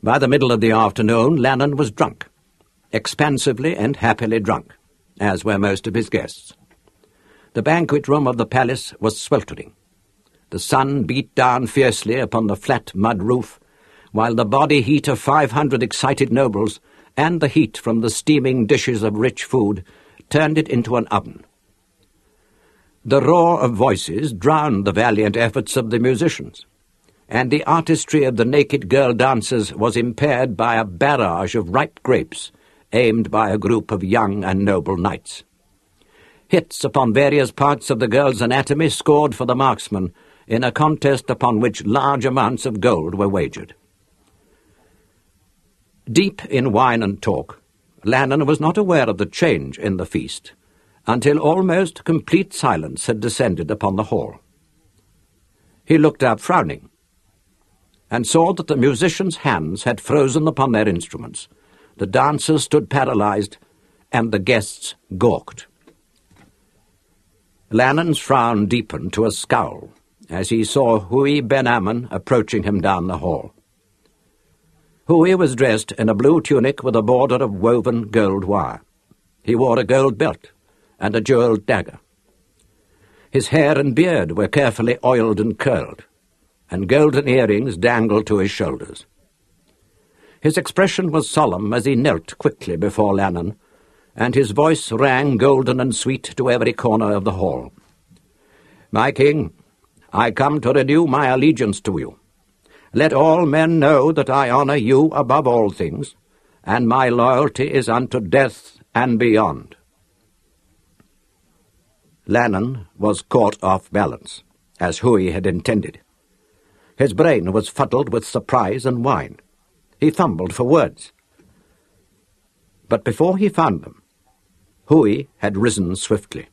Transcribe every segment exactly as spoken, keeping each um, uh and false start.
By the middle of the afternoon, Lannon was drunk, expansively and happily drunk, as were most of his guests. The banquet room of the palace was sweltering. The sun beat down fiercely upon the flat mud roof, while the body heat of five hundred excited nobles and the heat from the steaming dishes of rich food turned it into an oven. The roar of voices drowned the valiant efforts of the musicians, and the artistry of the naked girl dancers was impaired by a barrage of ripe grapes aimed by a group of young and noble knights. Hits upon various parts of the girl's anatomy scored for the marksman in a contest upon which large amounts of gold were wagered. Deep in wine and talk, Lannon was not aware of the change in the feast until almost complete silence had descended upon the hall. He looked up frowning, and saw that the musicians' hands had frozen upon their instruments, the dancers stood paralyzed, and the guests gawked. Lannon's frown deepened to a scowl as he saw Huey Ben Ammon approaching him down the hall. Huey was dressed in a blue tunic with a border of woven gold wire. He wore a gold belt and a jewelled dagger. His hair and beard were carefully oiled and curled, and golden earrings dangled to his shoulders. His expression was solemn as he knelt quickly before Lannon, and his voice rang golden and sweet to every corner of the hall. "My king, I come to renew my allegiance to you. Let all men know that I honour you above all things, and my loyalty is unto death and beyond." Lannon was caught off balance, as Huey had intended. His brain was fuddled with surprise and wine. He fumbled for words. But before he found them, Huey had risen swiftly.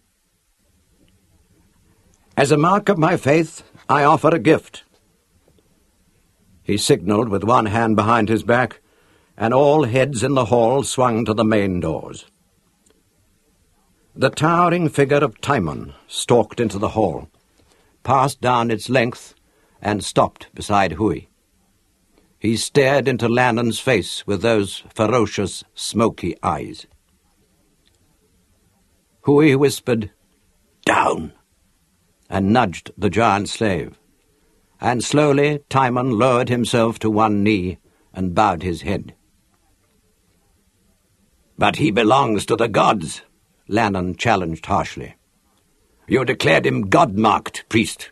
"As a mark of my faith, I offer a gift." He signalled with one hand behind his back, and all heads in the hall swung to the main doors. The towering figure of Timon stalked into the hall, passed down its length, and stopped beside Huey. He stared into Lannon's face with those ferocious, smoky eyes. Huey whispered, "Down," and nudged the giant slave, and slowly Timon lowered himself to one knee and bowed his head. "But he belongs to the gods," Lannon challenged harshly. "You declared him god-marked, priest."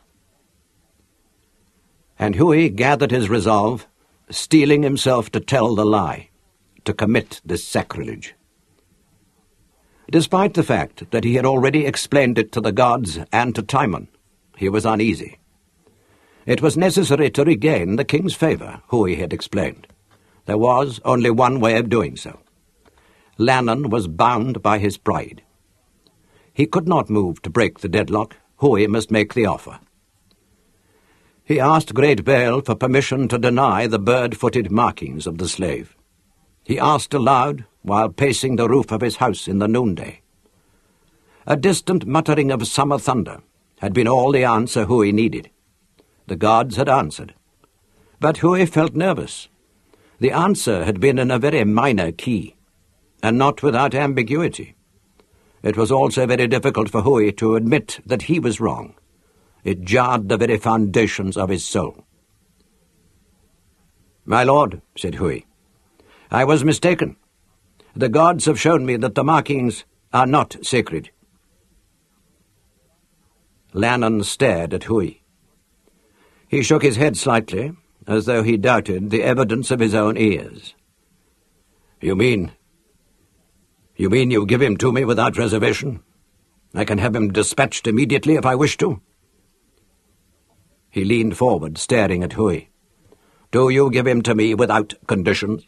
And Huey gathered his resolve, steeling himself to tell the lie, to commit this sacrilege. Despite the fact that he had already explained it to the gods and to Timon, he was uneasy. It was necessary to regain the king's favour, Huey had explained. There was only one way of doing so. Lannon was bound by his pride. He could not move to break the deadlock. Huey must make the offer. He asked Great Baal for permission to deny the bird-footed markings of the slave. He asked aloud while pacing the roof of his house in the noonday. A distant muttering of summer thunder had been all the answer Huey needed. The gods had answered. But Huey felt nervous. The answer had been in a very minor key, and not without ambiguity. It was also very difficult for Huey to admit that he was wrong. It jarred the very foundations of his soul. "My lord," said Huey, "I was mistaken. The gods have shown me that the markings are not sacred." Lannon stared at Huey. He shook his head slightly, as though he doubted the evidence of his own ears. "You mean... you mean you give him to me without reservation? I can have him dispatched immediately if I wish to?" He leaned forward, staring at Huey. "Do you give him to me without conditions?"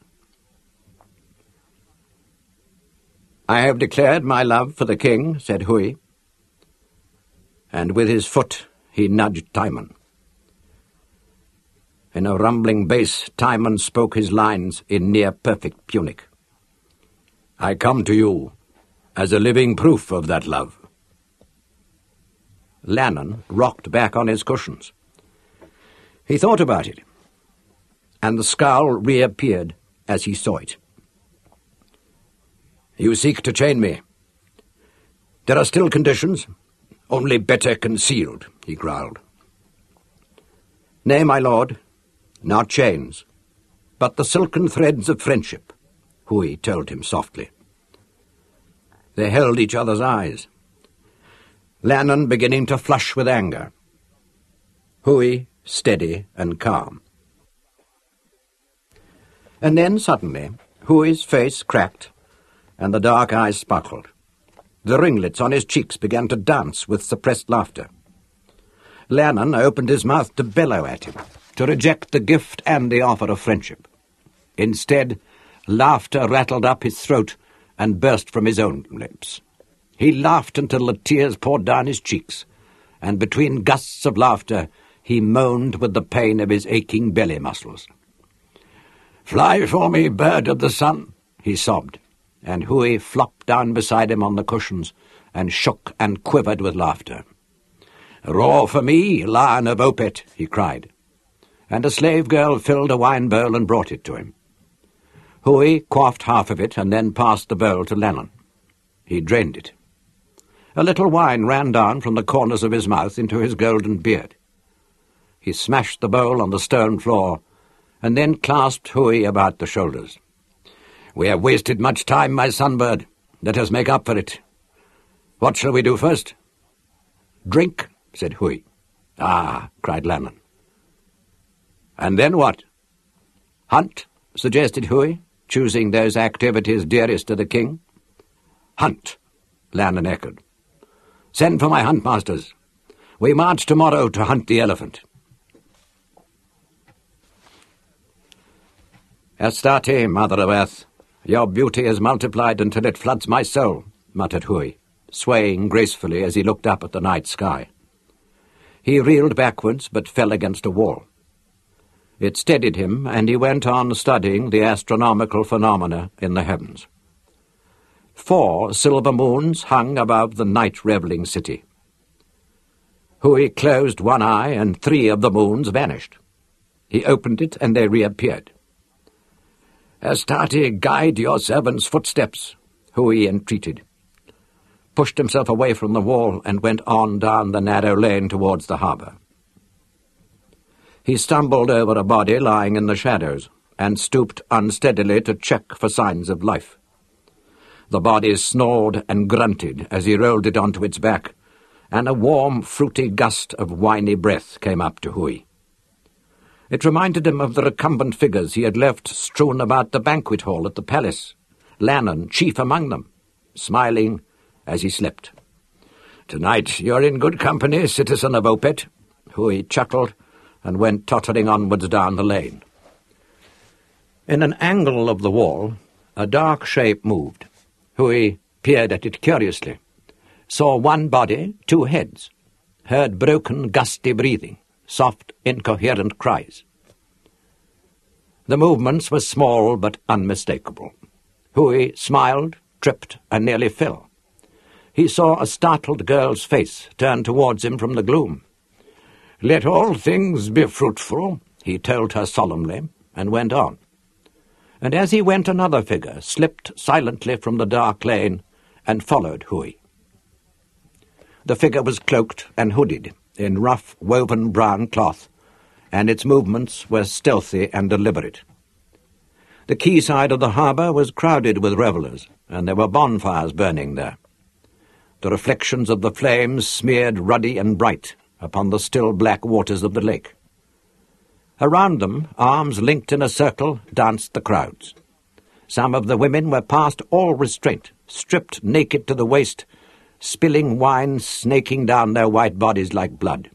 "I have declared my love for the king," said Huey. And with his foot he nudged Timon. In a rumbling bass, Timon spoke his lines in near-perfect Punic. "I come to you as a living proof of that love." Lannon rocked back on his cushions. He thought about it. and the scowl reappeared as he saw it. "You seek to chain me. There are still conditions, only better concealed," he growled. "Nay, my lord, not chains, but the silken threads of friendship," Hui told him softly. They held each other's eyes, Lannon beginning to flush with anger. Hui steady and calm. And then suddenly Hui's face cracked and the dark eyes sparkled. The ringlets on his cheeks began to dance with suppressed laughter. Lannon opened his mouth to bellow at him, to reject the gift and the offer of friendship. Instead, laughter rattled up his throat and burst from his own lips. He laughed until the tears poured down his cheeks, and between gusts of laughter he moaned with the pain of his aching belly muscles. "Fly for me, bird of the sun," he sobbed, and Hui flopped down beside him on the cushions and shook and quivered with laughter. "Roar for me, lion of Opet," he cried, and a slave girl filled a wine bowl and brought it to him. Hui quaffed half of it and then passed the bowl to Lannon. He drained it. A little wine ran down from the corners of his mouth into his golden beard. He smashed the bowl on the stone floor and then clasped Hui about the shoulders. "We have wasted much time, my sunbird. Let us make up for it. What shall we do first?" "Drink," said Hui. "Ah," cried Lannon. "And then what?" "Hunt," suggested Hui, choosing those activities dearest to the king. "Hunt," Lannon echoed. "Send for my huntmasters. We march tomorrow to hunt the elephant." "Astarte, mother of earth, your beauty is multiplied until it floods my soul," muttered Hui, swaying gracefully as he looked up at the night sky. He reeled backwards but fell against a wall. It steadied him, and he went on studying the astronomical phenomena in the heavens. Four silver moons hung above the night-revelling city. Hui closed one eye, and three of the moons vanished. He opened it, and they reappeared. "Astarte, guide your servant's footsteps," Hui entreated, pushed himself away from the wall, and went on down the narrow lane towards the harbour. He stumbled over a body lying in the shadows, and stooped unsteadily to check for signs of life. The body snored and grunted as he rolled it onto its back, and a warm, fruity gust of winy breath came up to Hui. It reminded him of the recumbent figures he had left strewn about the banquet hall at the palace, Lannon chief among them, smiling as he slept. "Tonight you're in good company, citizen of Opet," Hui chuckled, and went tottering onwards down the lane. In an angle of the wall, a dark shape moved. Hui peered at it curiously, saw one body, two heads, heard broken, gusty breathing, soft, incoherent cries. The movements were small but unmistakable. Hui smiled, tripped, and nearly fell. He saw a startled girl's face turned towards him from the gloom. "Let all things be fruitful," he told her solemnly, and went on. And as he went, another figure slipped silently from the dark lane and followed Hui. The figure was cloaked and hooded in rough, woven brown cloth, and its movements were stealthy and deliberate. The quayside of the harbour was crowded with revellers, and there were bonfires burning there. The reflections of the flames smeared ruddy and bright upon the still black waters of the lake. Around them, arms linked in a circle, danced the crowds. Some of the women were past all restraint, stripped naked to the waist, spilling wine snaking down their white bodies like blood.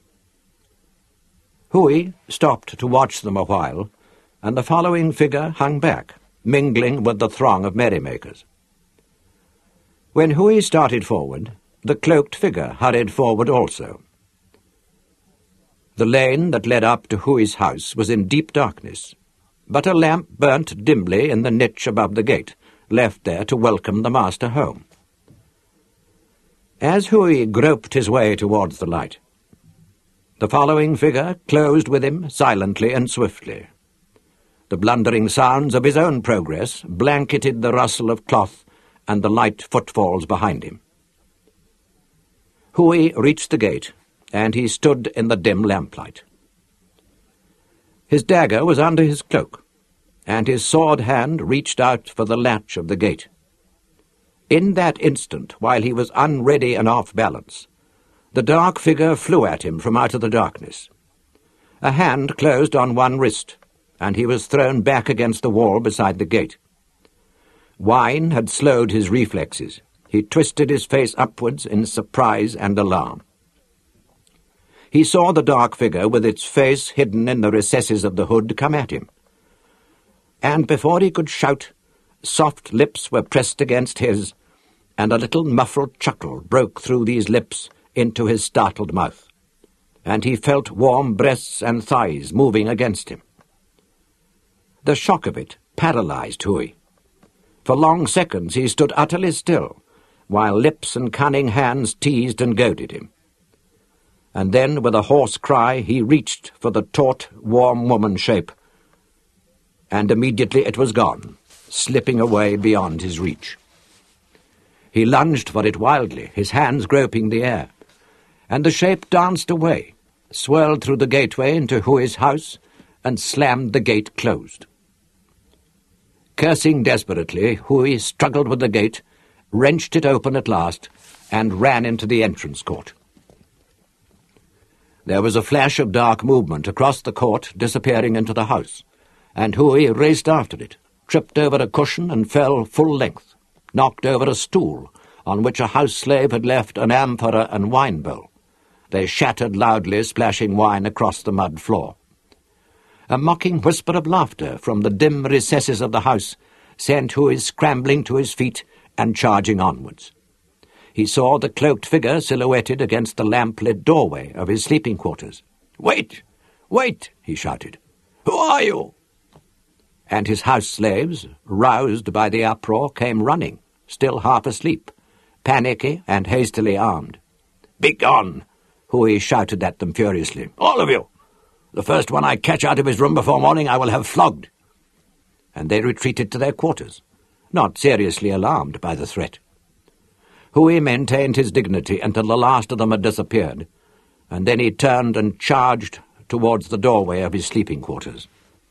Hui stopped to watch them a while, and the following figure hung back, mingling with the throng of merrymakers. When Hui started forward, the cloaked figure hurried forward also. The lane that led up to Hui's house was in deep darkness, but a lamp burnt dimly in the niche above the gate, left there to welcome the master home. As Hui groped his way towards the light, the following figure closed with him silently and swiftly. The blundering sounds of his own progress blanketed the rustle of cloth and the light footfalls behind him. Hui reached the gate, and he stood in the dim lamplight. His dagger was under his cloak, and his sword hand reached out for the latch of the gate. In that instant, while he was unready and off balance, the dark figure flew at him from out of the darkness. A hand closed on one wrist, and he was thrown back against the wall beside the gate. Wine had slowed his reflexes. He twisted his face upwards in surprise and alarm. He saw the dark figure with its face hidden in the recesses of the hood come at him. And before he could shout, soft lips were pressed against his, and a little muffled chuckle broke through these lips into his startled mouth, and he felt warm breasts and thighs moving against him. The shock of it paralyzed Hui. For long seconds he stood utterly still, while lips and cunning hands teased and goaded him. And then, with a hoarse cry, he reached for the taut, warm woman shape, and immediately it was gone, slipping away beyond his reach. He lunged for it wildly, his hands groping the air, and the shape danced away, swirled through the gateway into Hui's house, and slammed the gate closed. Cursing desperately, Hui struggled with the gate, wrenched it open at last, and ran into the entrance court. There was a flash of dark movement across the court, disappearing into the house, and Hui raced after it, tripped over a cushion and fell full length, knocked over a stool on which a house slave had left an amphora and wine bowl. They shattered loudly, splashing wine across the mud floor. A mocking whisper of laughter from the dim recesses of the house sent Hui scrambling to his feet and charging onwards. He saw the cloaked figure silhouetted against the lamp-lit doorway of his sleeping quarters. "Wait! Wait!" he shouted. "Who are you?" And his house slaves, roused by the uproar, came running, still half asleep, panicky and hastily armed. "Begone!" Hui shouted at them furiously. "All of you! The first one I catch out of his room before morning I will have flogged." And they retreated to their quarters, not seriously alarmed by the threat. Hui maintained his dignity until the last of them had disappeared, and then he turned and charged towards the doorway of his sleeping quarters.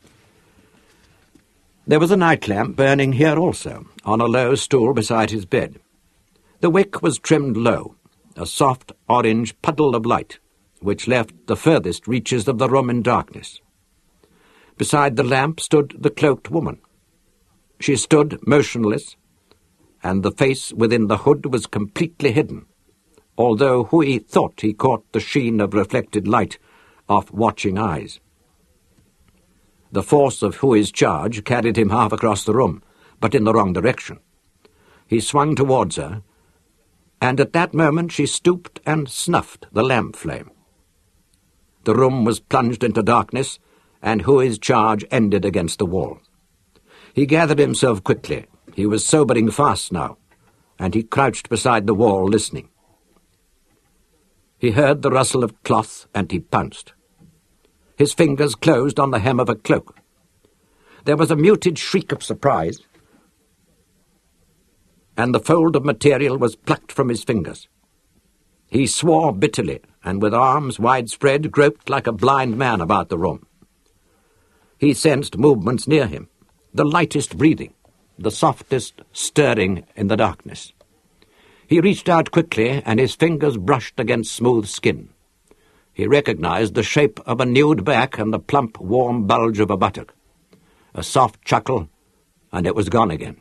There was a night lamp burning here also, on a low stool beside his bed. The wick was trimmed low, a soft orange puddle of light, which left the furthest reaches of the room in darkness. Beside the lamp stood the cloaked woman. She stood motionless, and the face within the hood was completely hidden, although Hui thought he caught the sheen of reflected light off watching eyes. The force of Hui's charge carried him half across the room, but in the wrong direction. He swung towards her, and at that moment she stooped and snuffed the lamp flame. The room was plunged into darkness, and Hui's charge ended against the wall. He gathered himself quickly. He was sobering fast now, and he crouched beside the wall listening. He heard the rustle of cloth, and he pounced. His fingers closed on the hem of a cloak. There was a muted shriek of surprise, and the fold of material was plucked from his fingers. He swore bitterly, and with arms widespread groped like a blind man about the room. He sensed movements near him, the lightest breathing, the softest stirring in the darkness. He reached out quickly, and his fingers brushed against smooth skin. He recognized the shape of a nude back and the plump, warm bulge of a buttock. A soft chuckle, and it was gone again.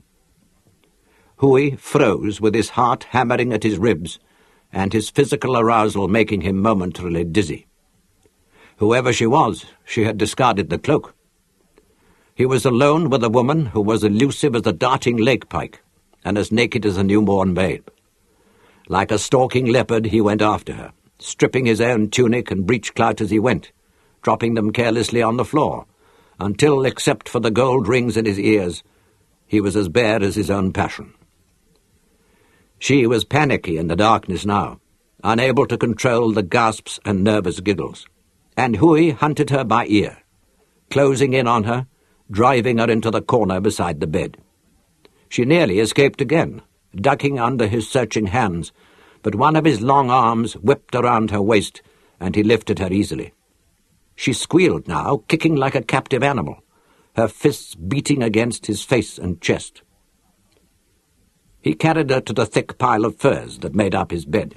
Hui froze with his heart hammering at his ribs, and his physical arousal making him momentarily dizzy. Whoever she was, she had discarded the cloak. He was alone with a woman who was elusive as a darting lake pike, and as naked as a newborn babe. Like a stalking leopard, he went after her, stripping his own tunic and breech-clout as he went, dropping them carelessly on the floor, until, except for the gold rings in his ears, he was as bare as his own passion. She was panicky in the darkness now, unable to control the gasps and nervous giggles, and Hui hunted her by ear, closing in on her driving her into the corner beside the bed. She nearly escaped again, ducking under his searching hands, but one of his long arms whipped around her waist, and he lifted her easily. She squealed now, kicking like a captive animal, her fists beating against his face and chest. He carried her to the thick pile of furs that made up his bed.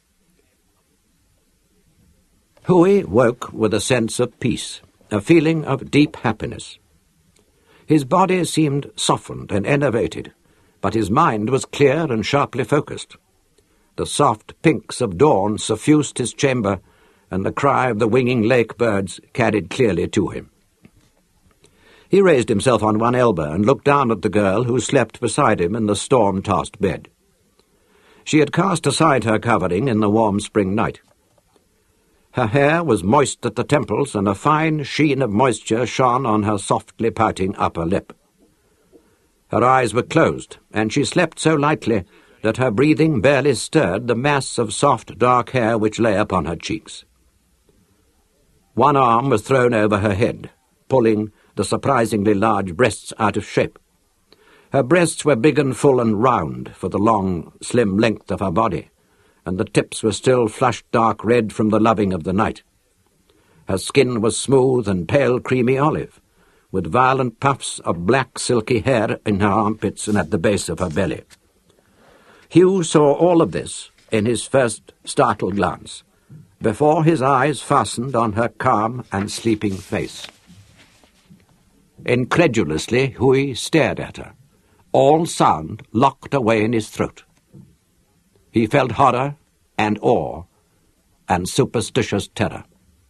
Hui woke with a sense of peace, a feeling of deep happiness. His body seemed softened and enervated, but his mind was clear and sharply focused. The soft pinks of dawn suffused his chamber, and the cry of the winging lake birds carried clearly to him. He raised himself on one elbow and looked down at the girl who slept beside him in the storm-tossed bed. She had cast aside her covering in the warm spring night. Her hair was moist at the temples, and a fine sheen of moisture shone on her softly pouting upper lip. Her eyes were closed, and she slept so lightly that her breathing barely stirred the mass of soft dark hair which lay upon her cheeks. One arm was thrown over her head, pulling the surprisingly large breasts out of shape. Her breasts were big and full and round for the long, slim length of her body, and the tips were still flushed dark red from the loving of the night. Her skin was smooth and pale creamy olive, with violent puffs of black silky hair in her armpits and at the base of her belly. Hugh saw all of this in his first startled glance, before his eyes fastened on her calm and sleeping face. Incredulously, Hui stared at her, all sound locked away in his throat. He felt horror and awe and superstitious terror.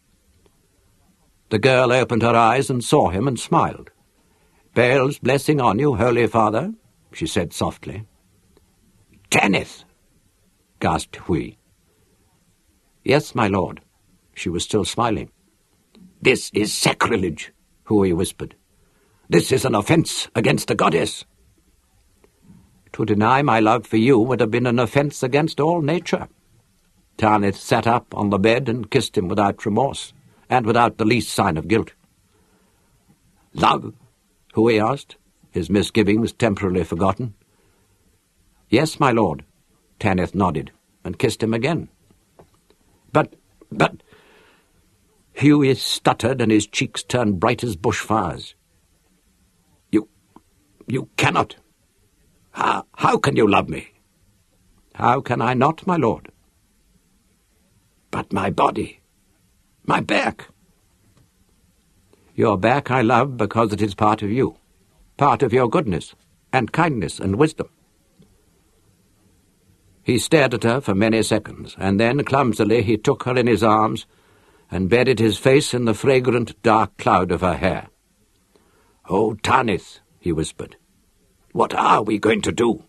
The girl opened her eyes and saw him and smiled. "Bael's blessing on you, Holy Father," she said softly. "Tanith!" gasped Hui. "Yes, my lord." She was still smiling. "This is sacrilege," Hui whispered. "This is an offence against the goddess." "To deny my love for you would have been an offence against all nature." Tanith sat up on the bed and kissed him without remorse, and without the least sign of guilt. "Love?" Hui asked, his misgivings temporarily forgotten. "Yes, my lord." Tanith nodded, and kissed him again. But, but... Hui stuttered, and his cheeks turned bright as bushfires. You, you cannot... How, how can you love me?" "How can I not, my lord?" "But my body, my back." "Your back I love because it is part of you, part of your goodness and kindness and wisdom." He stared at her for many seconds, and then clumsily he took her in his arms and buried his face in the fragrant dark cloud of her hair. "Oh, Tanith," he whispered, "what are we going to do?"